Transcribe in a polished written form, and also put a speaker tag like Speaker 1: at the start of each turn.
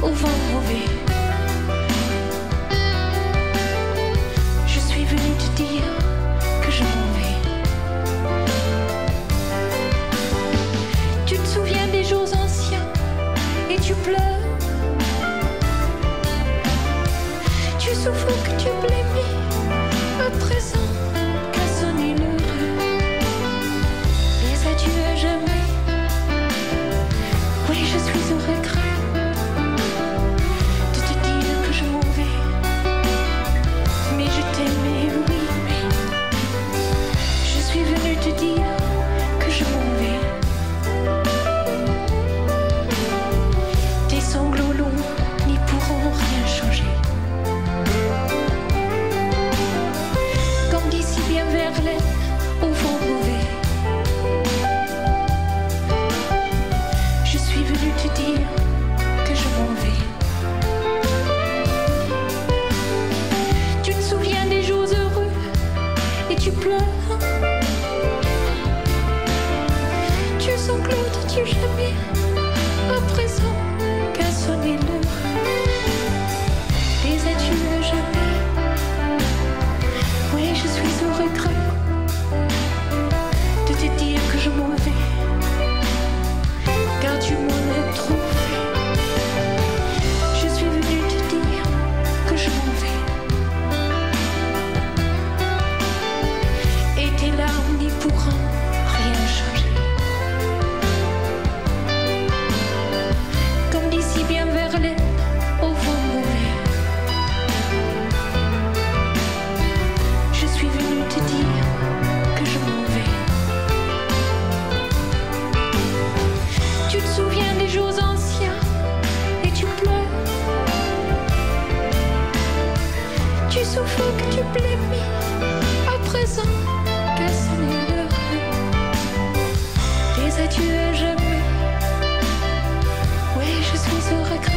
Speaker 1: au vent mauvais. Je suis venue te dire que je m'en vais. Tu te souviens des jours anciens et tu pleures. Tu souffres que tu blêmis à présent qu'a sonné l'heure. Les adieux à jamais. Oui, je suis au regret de te dire que je m'en vais. Mais je t'aimais, oui, mais je suis venue te dire que je m'en vais. Tes sanglots longs n'y pourront rien changer. Comme d'ici bien Verlaine, au vent mauvais. Je suis venue te dire que je m'en vais. Tu te souviens des jours heureux et tu pleures. Tu sanglotes, tu gémis à présent qu'a sonné l'heure. Les adieux à jamais. Oui, je suis au regret de te dire que je m'en vais, car tu m'en as trop fait. Je suis venue te dire que je m'en vais. Et tes larmes n'y pourront rien changer. Comme d'ici bien Verlaine, au vent mauvais. Je suis venue te dire que je m'en vais. Tu te souviens des jours anciens et tu pleures. Tu souffres que tu blêmis à présent qu'a sonné l'heure. Des adieux à jamais. Oui, je suis au regret